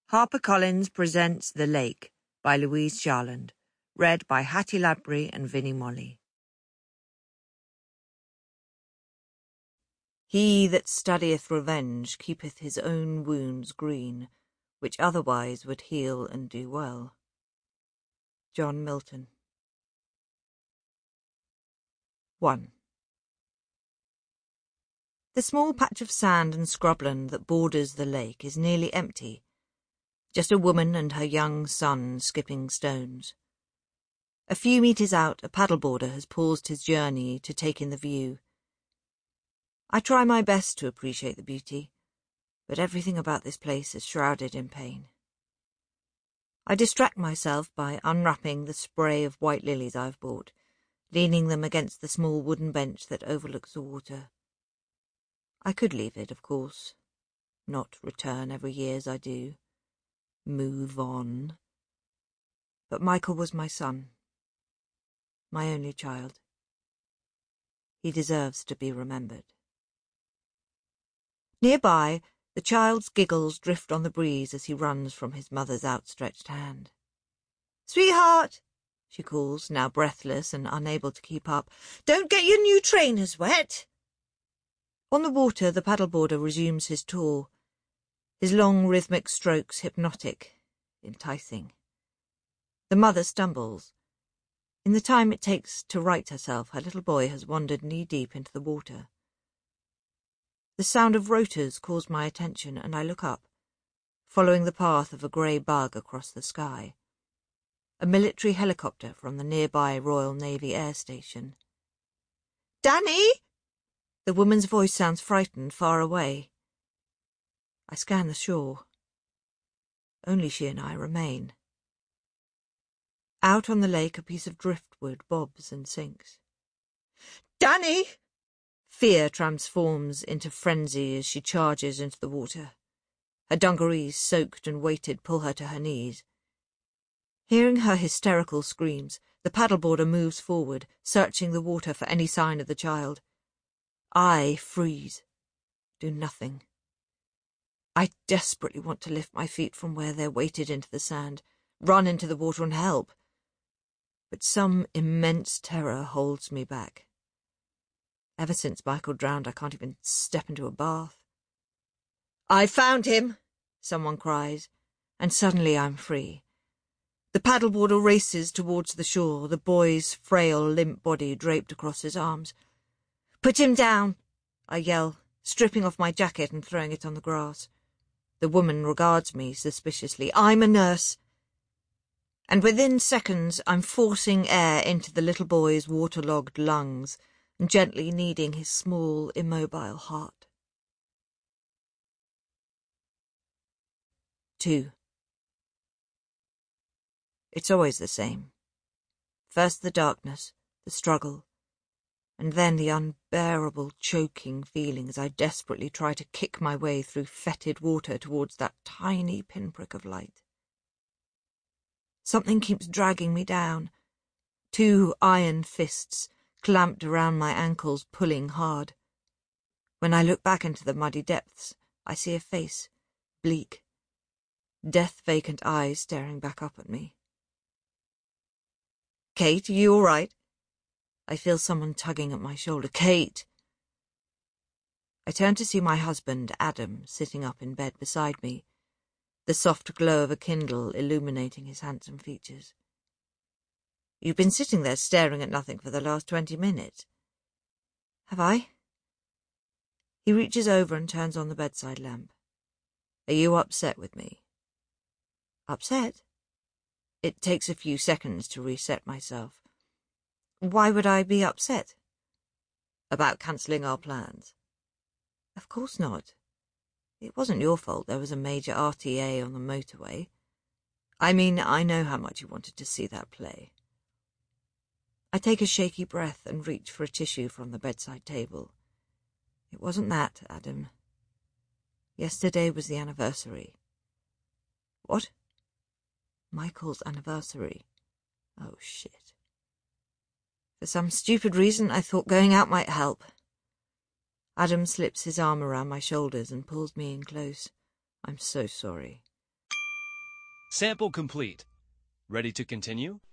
HarperCollins presents The Lake by Louise Charland, read by Hattie Ladbury and Vinnie Molly. He that studieth revenge keepeth his own wounds green, which otherwise would heal and do well. John Milton. 1. The small patch of sand and scrubland that borders the lake is nearly empty. Just a woman and her young son skipping stones. A few metres out, a paddleboarder has paused his journey to take in the view. I try my best to appreciate the beauty, but everything about this place is shrouded in pain. I distract myself by unwrapping the spray of white lilies I've bought, leaning them against the small wooden bench that overlooks the water. I could leave it, of course, not return every year as I do. Move on. But Michael was my son, my only child. He deserves to be remembered. Nearby, the child's giggles drift on the breeze as he runs from his mother's outstretched hand. "Sweetheart," she calls, now breathless and unable to keep up, "don't get your new trainers wet." On the water, the paddleboarder resumes his tour, his long rhythmic strokes hypnotic, enticing. The mother stumbles. In the time it takes to right herself, her little boy has wandered knee-deep into the water. The sound of rotors calls my attention, and I look up, following the path of a grey bug across the sky. A military helicopter from the nearby Royal Navy Air Station. "Danny!" The woman's voice sounds frightened, far away. I scan the shore. Only she and I remain. Out on the lake, a piece of driftwood bobs and sinks. "Danny!" Fear transforms into frenzy as she charges into the water. Her dungarees, soaked and weighted, pull her to her knees. Hearing her hysterical screams, the paddleboarder moves forward, searching the water for any sign of the child. I freeze, do nothing. I desperately want to lift my feet from where they're weighted into the sand, run into the water and help. But some immense terror holds me back. Ever since Michael drowned, I can't even step into a bath. "I found him," someone cries, and suddenly I'm free. The paddleboarder races towards the shore, the boy's frail, limp body draped across his arms. "Put him down," I yell, stripping off my jacket and throwing it on the grass. The woman regards me suspiciously. I'm a nurse. And within seconds I'm forcing air into the little boy's waterlogged lungs and gently kneading his small, immobile heart. 2. It's always the same. First the darkness, the struggle, and then the unbearable, choking feeling as I desperately try to kick my way through fetid water towards that tiny pinprick of light. Something keeps dragging me down. 2 iron fists clamped around my ankles, pulling hard. When I look back into the muddy depths, I see a face, bleak, death-vacant eyes staring back up at me. "Kate, are you all right?" I feel someone tugging at my shoulder. "Kate!" I turn to see my husband, Adam, sitting up in bed beside me, the soft glow of a candle illuminating his handsome features. "You've been sitting there staring at nothing for the last 20 minutes. "Have I?" He reaches over and turns on the bedside lamp. "Are you upset with me?" "Upset?" It takes a few seconds to reset myself. "Why would I be upset?" "About cancelling our plans." "Of course not. It wasn't your fault there was a major RTA on the motorway. I mean, I know how much you wanted to see that play." I take a shaky breath and reach for a tissue from the bedside table. "It wasn't that, Adam. Yesterday was the anniversary." "What?" "Michael's anniversary." Oh, shit. For some stupid reason, I thought going out might help. Adam slips his arm around my shoulders and pulls me in close. "I'm so sorry." Sample complete. Ready to continue?